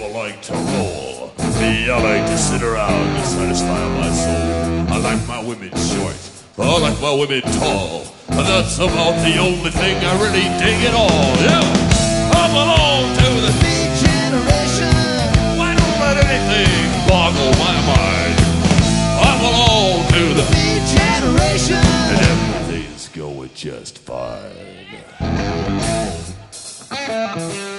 people like to roll. Me, I like to sit around to satisfy my soul. I like my women short, I like my women tall. And that's about the only thing I really dig at all. Yeah, I belong to the beat generation. I don't let anything boggle my mind. I belong to the beat generation, and everything's going just fine.